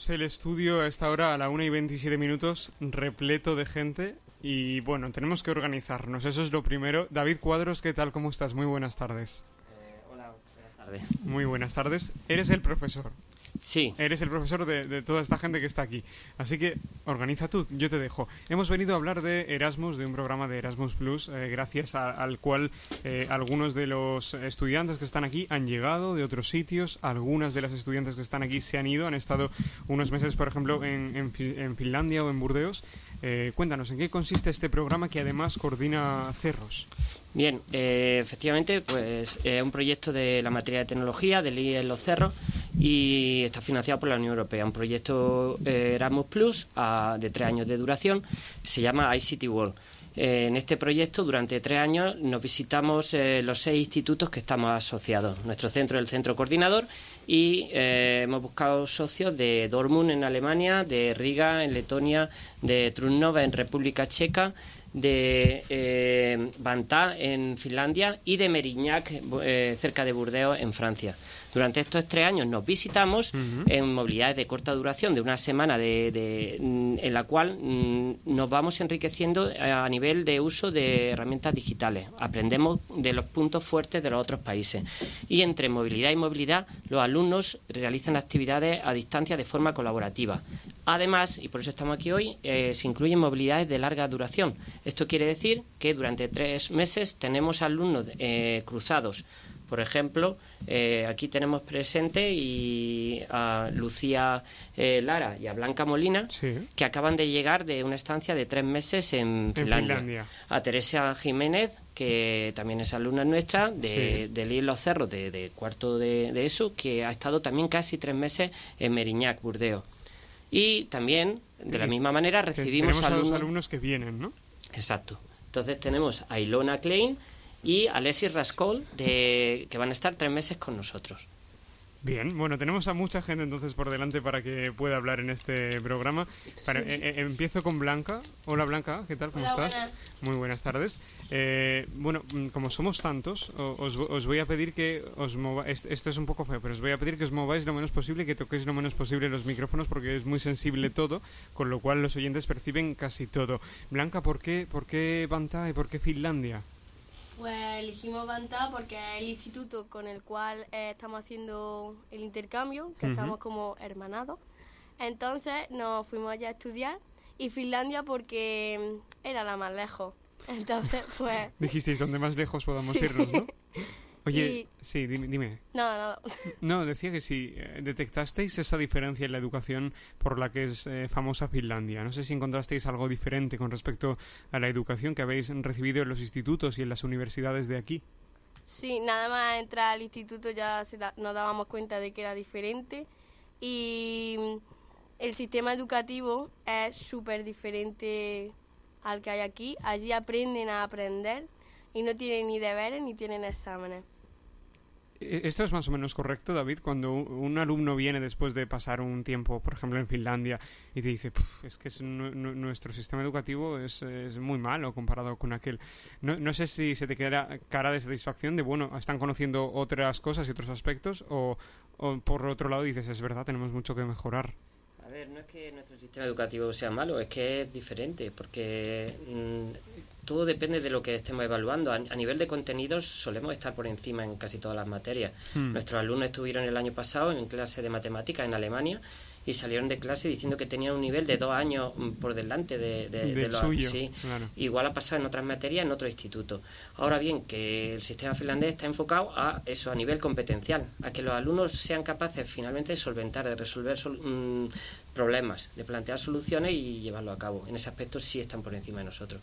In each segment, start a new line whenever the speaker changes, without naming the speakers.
tenemos el estudio a esta hora, a la 1:27, repleto de gente y bueno, tenemos que organizarnos, eso es lo primero. David Cuadros, ¿qué tal? ¿Cómo estás? Muy buenas tardes.
Hola, buenas tardes.
Muy buenas tardes. Eres el profesor.
Sí.
Eres el profesor de toda esta gente que está aquí. Así que organiza tú, yo te dejo. Hemos venido a hablar de Erasmus, de un programa de Erasmus Plus, gracias al cual algunos de los estudiantes que están aquí han llegado de otros sitios. Algunas de las estudiantes que están aquí se han ido, han estado unos meses, por ejemplo, en Finlandia o en Burdeos. Cuéntanos, ¿en qué consiste este programa que además coordina Cerros?
Bien, efectivamente, pues es un proyecto de la materia de tecnología del IE en Los Cerros y está financiado por la Unión Europea. Un proyecto Erasmus Plus de 3 años de duración, se llama ICT World. En este proyecto, durante 3 años, nos visitamos los 6 institutos que estamos asociados. Nuestro centro es el centro coordinador y hemos buscado socios de Dortmund en Alemania, de Riga en Letonia, de Trnava en República Checa, de Vantaa en Finlandia y de Mérignac, cerca de Burdeos, en Francia. Durante estos 3 años nos visitamos en movilidades de corta duración, de una semana, en la cual nos vamos enriqueciendo a nivel de uso de herramientas digitales. Aprendemos de los puntos fuertes de los otros países. Y entre movilidad y movilidad, los alumnos realizan actividades a distancia de forma colaborativa. Además, y por eso estamos aquí hoy, se incluyen movilidades de larga duración. Esto quiere decir que durante 3 meses tenemos alumnos cruzados. Por ejemplo, aquí tenemos presente a Lucía Lara y a Blanca Molina, sí, que acaban de llegar de una estancia de 3 meses en Finlandia. A Teresa Jiménez, que también es alumna nuestra, del IE Los Cerros, de cuarto de ESO, que ha estado también casi 3 meses en Mérignac, Burdeos. Y también, de la misma manera, recibimos
tenemos a 2 alumnos que vienen, ¿no?
Exacto. Entonces tenemos a Ilona Klein y Alexis Rascol, que van a estar 3 meses con nosotros.
Bien, bueno, tenemos a mucha gente entonces por delante para que pueda hablar en este programa. Empiezo con Blanca. Hola Blanca, ¿qué tal? ¿Cómo estás?
Buenas.
Muy buenas tardes. Bueno, como somos tantos, os voy a pedir que os mováis. Esto es un poco feo, pero os voy a pedir que os mováis lo menos posible y que toquéis lo menos posible los micrófonos porque es muy sensible todo, con lo cual los oyentes perciben casi todo. Blanca, ¿por qué Vantaa y por qué Finlandia?
Pues elegimos Vantaa porque es el instituto con el cual estamos haciendo el intercambio, que estamos como hermanados. Entonces nos fuimos allá a estudiar, y Finlandia porque era la más lejos. Entonces, pues...
Dijisteis, donde más lejos podamos irnos, ¿no? Oye, sí, dime.
No.
No, decía que si detectasteis esa diferencia en la educación por la que es famosa Finlandia. No sé si encontrasteis algo diferente con respecto a la educación que habéis recibido en los institutos y en las universidades de aquí.
Sí, nada más entrar al instituto ya nos dábamos cuenta de que era diferente, y el sistema educativo es súper diferente al que hay aquí. Allí aprenden a aprender y no tienen ni deberes ni tienen exámenes.
¿Esto es más o menos correcto, David? Cuando un alumno viene después de pasar un tiempo, por ejemplo, en Finlandia, y te dice, es que nuestro sistema educativo es muy malo comparado con aquel. No sé si se te queda cara de satisfacción de, bueno, están conociendo otras cosas y otros aspectos, o por otro lado dices, es verdad, tenemos mucho que mejorar.
A ver, no es que nuestro sistema educativo sea malo, es que es diferente, porque todo depende de lo que estemos evaluando. A nivel de contenidos solemos estar por encima en casi todas las materias. Nuestros alumnos estuvieron el año pasado en clase de matemáticas en Alemania y salieron de clase diciendo que tenían un nivel de 2 años por delante de los
suyo.
Sí.
Claro.
Igual ha pasado en otras materias en otro instituto. Ahora bien, que el sistema finlandés está enfocado a eso, a nivel competencial, a que los alumnos sean capaces finalmente de solventar, de resolver problemas, de plantear soluciones y llevarlo a cabo. En ese aspecto sí están por encima de nosotros.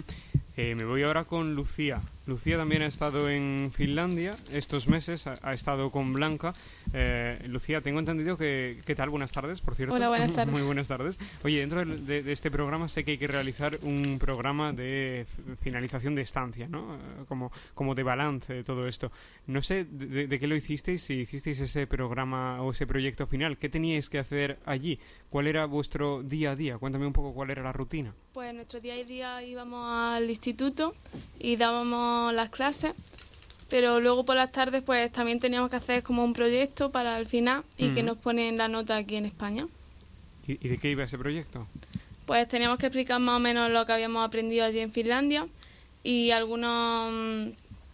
Me voy ahora con Lucía. Lucía también ha estado en Finlandia estos meses, ha estado con Blanca. Lucía, tengo entendido que... ¿Qué tal? Buenas tardes, por cierto.
Hola, buenas tardes.
Muy buenas tardes. Oye, dentro de este programa sé que hay que realizar un programa de finalización de estancia, ¿no? Como de balance de todo esto. No sé de qué lo hicisteis, si hicisteis ese programa o ese proyecto final. ¿Qué teníais que hacer allí? ¿Cuál era vuestro día a día? Cuéntame un poco cuál era la rutina.
Pues nuestro día a día íbamos al instituto y dábamos las clases, pero luego por las tardes pues también teníamos que hacer como un proyecto para el final y que nos ponen la nota aquí en España.
¿Y de qué iba ese proyecto?
Pues teníamos que explicar más o menos lo que habíamos aprendido allí en Finlandia y algunos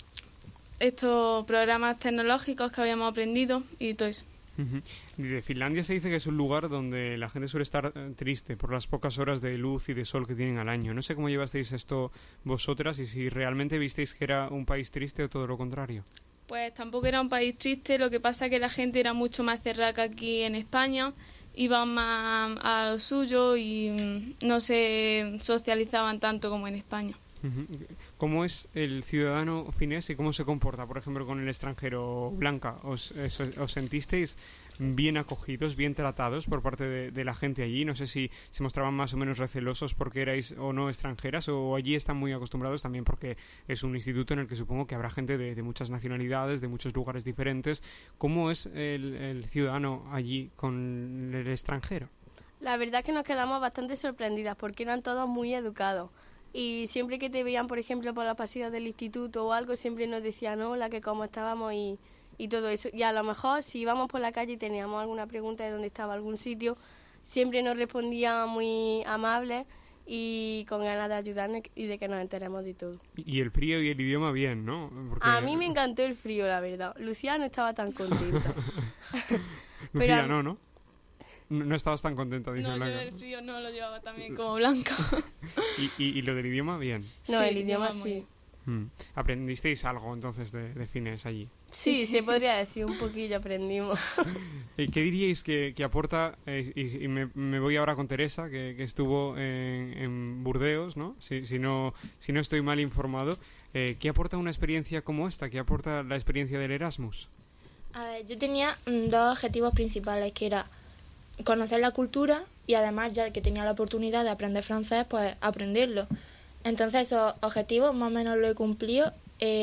estos programas tecnológicos que habíamos aprendido y todo eso.
De Finlandia se dice que es un lugar donde la gente suele estar triste por las pocas horas de luz y de sol que tienen al año. No sé cómo llevasteis esto vosotras y si realmente visteis que era un país triste o todo lo contrario.
Pues tampoco era un país triste, lo que pasa es que la gente era mucho más cerrada que aquí en España, iban más a lo suyo y no se socializaban tanto como en España.
¿Cómo es el ciudadano finés y cómo se comporta, por ejemplo, con el extranjero? Blanca, ¿os sentisteis bien acogidos, bien tratados por parte de la gente allí? No sé si se mostraban más o menos recelosos porque erais o no extranjeras, o allí están muy acostumbrados también porque es un instituto en el que supongo que habrá gente de muchas nacionalidades, de muchos lugares diferentes. ¿Cómo es el ciudadano allí con el extranjero?
La verdad es que nos quedamos bastante sorprendidas porque eran todos muy educados. Y siempre que te veían, por ejemplo, por los pasillos del instituto o algo, siempre nos decían hola, que cómo estábamos y todo eso. Y a lo mejor, si íbamos por la calle y teníamos alguna pregunta de dónde estaba algún sitio, siempre nos respondían muy amables y con ganas de ayudarnos y de que nos enteremos de todo.
Y el frío y el idioma bien, ¿no? Porque...
A mí me encantó el frío, la verdad. Lucía no estaba tan contenta.
Lucía, ¿no? No estabas tan contenta, dice
No, yo
Blanca.
el frío no lo llevaba también como Blanca.
¿Y lo del idioma, bien?
No,
Sí,
el idioma
muy
sí.
¿Aprendisteis algo entonces de finés allí?
Sí, se podría decir, un poquillo aprendimos.
¿Qué diríais que aporta, y me voy ahora con Teresa, que estuvo en Burdeos, ¿no? Si no estoy mal informado, ¿qué aporta una experiencia como esta? ¿Qué aporta la experiencia del Erasmus?
A ver, yo tenía dos objetivos principales, que era conocer la cultura y además, ya que tenía la oportunidad de aprender francés, pues aprenderlo. Entonces esos objetivos más o menos lo he cumplido.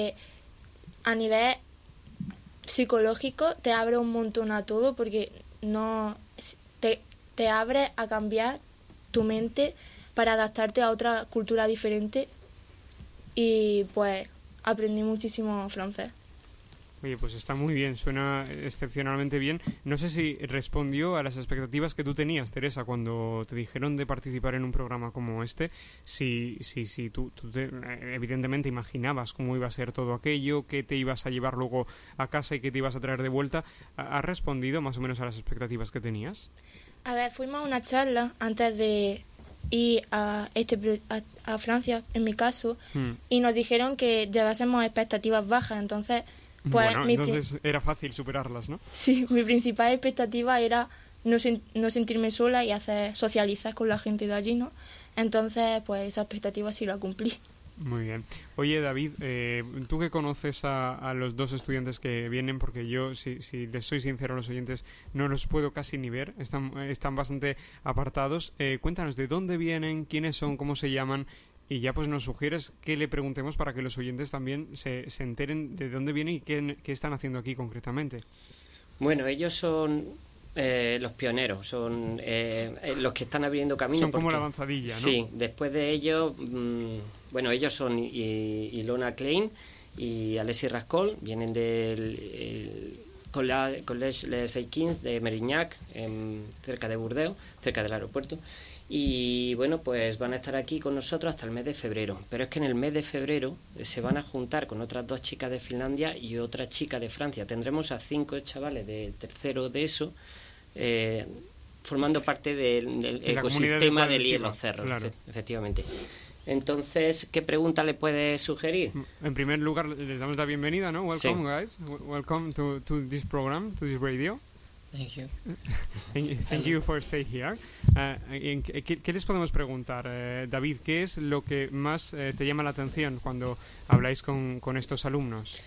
A nivel psicológico te abre un montón a todo porque no te abre a cambiar tu mente para adaptarte a otra cultura diferente y pues aprendí muchísimo francés.
Oye, pues está muy bien, suena excepcionalmente bien. No sé si respondió a las expectativas que tú tenías, Teresa, cuando te dijeron de participar en un programa como este. Si tú evidentemente imaginabas cómo iba a ser todo aquello, qué te ibas a llevar luego a casa y qué te ibas a traer de vuelta. ¿Has respondido más o menos a las expectativas que tenías?
A ver, fuimos a una charla antes de ir a Francia, en mi caso, y nos dijeron que llevásemos expectativas bajas, entonces... Pues
bueno, entonces era fácil superarlas, ¿no?
Sí, mi principal expectativa era no sentirme sola y socializar con la gente de allí, ¿no? Entonces, pues esa expectativa sí la cumplí.
Muy bien. Oye, David, tú que conoces a los dos estudiantes que vienen, porque yo, si les soy sincero a los oyentes, no los puedo casi ni ver, están bastante apartados. Cuéntanos de dónde vienen, quiénes son, cómo se llaman, y ya pues nos sugieres que le preguntemos para que los oyentes también se enteren de dónde vienen y qué están haciendo aquí concretamente.
Bueno, ellos son los pioneros, son los que están abriendo camino.
Son como la avanzadilla, ¿no?
Sí, después de ellos, bueno, ellos son Ilona Klein y Alessi Rascol, vienen del Collège Les Seyquins de Mérignac, cerca de Burdeos, cerca del aeropuerto. Y bueno, pues van a estar aquí con nosotros hasta el mes de febrero. Pero es que en el mes de febrero se van a juntar con otras 2 chicas de Finlandia y otra chica de Francia. Tendremos a 5 chavales de tercero de eso, formando parte del ecosistema del IE Los Cerros, claro. Efectivamente. Entonces, ¿qué pregunta le puedes sugerir?
En primer lugar, les damos la bienvenida, ¿no? Welcome,
sí.
Guys. Welcome to this program, to this radio.
Thank you.
Thank you for staying here. ¿Qué les podemos preguntar, David? ¿Qué es lo que más te llama la atención cuando habláis con estos alumnos?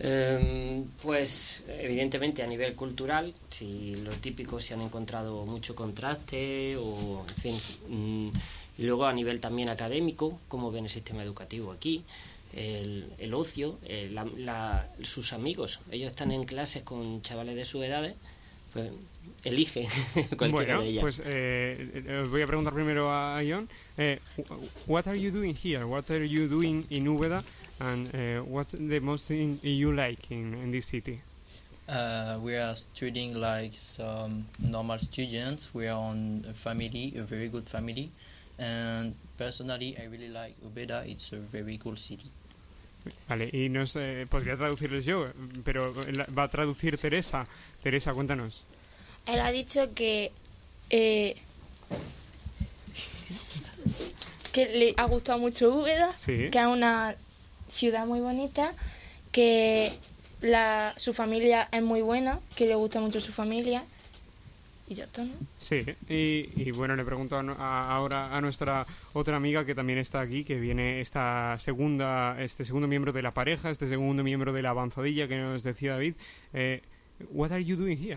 Pues evidentemente a nivel cultural, si lo típico se han encontrado mucho contraste o en fin, y luego a nivel también académico, cómo ven el sistema educativo aquí, el ocio, sus amigos. Ellos están en clases con chavales de sus edades. Pues elige cualquiera de ellas.
Pues os voy a preguntar primero a Ion. What are you doing here? What are you doing in Úbeda? And what's the most thing you like in this city?
We are studying like some normal students. We are on a family, a very good family, and personally, I really like Ubeda. It's a very cool city.
Vale, y nos podría traducirles yo, pero va a traducir Teresa. Teresa, cuéntanos.
Él ha dicho que le ha gustado mucho Úbeda,
Sí.
que es una ciudad muy bonita, que su familia es muy buena, que le gusta mucho su familia. Y ya está, ¿no?
Sí, y bueno, le pregunto ahora a nuestra otra amiga que también está aquí, que viene este segundo miembro de la pareja, este segundo miembro de la avanzadilla que nos decía David. What are you doing here?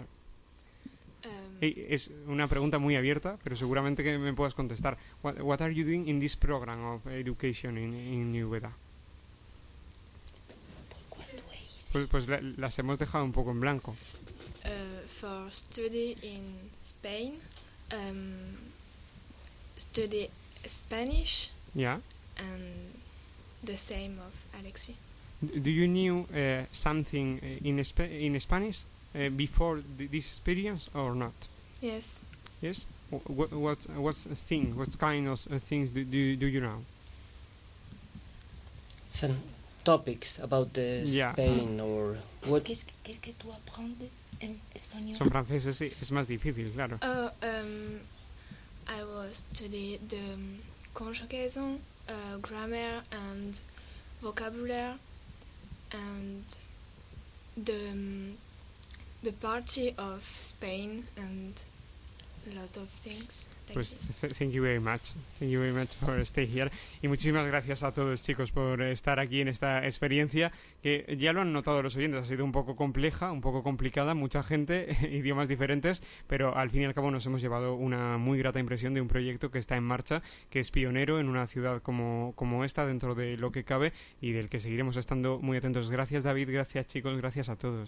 Es una pregunta muy abierta, pero seguramente que me puedas contestar. What are you doing in this program of education in Úbeda? Pues las hemos dejado un poco en blanco.
For study in Spain, study Spanish
Yeah.
and the same of Alexi.
Do you knew something in Spanish before this experience or not?
Yes.
Yes. What kind of things do you know?
Some topics about
Yeah.
Spain or what?
¿Qué es que tú aprendes en español?
Son franceses, sí, es más difícil, claro.
I was study the conjugaison, grammar and vocabulary, and the party of Spain and a lot of things.
Pues thank you very much. Thank you very much for stay here. Y muchísimas gracias a todos, chicos, por estar aquí en esta experiencia que ya lo han notado los oyentes, ha sido un poco compleja, un poco complicada, mucha gente, idiomas diferentes, pero al fin y al cabo nos hemos llevado una muy grata impresión de un proyecto que está en marcha, que es pionero en una ciudad como esta, dentro de lo que cabe, y del que seguiremos estando muy atentos. Gracias, David, gracias, chicos, gracias a todos.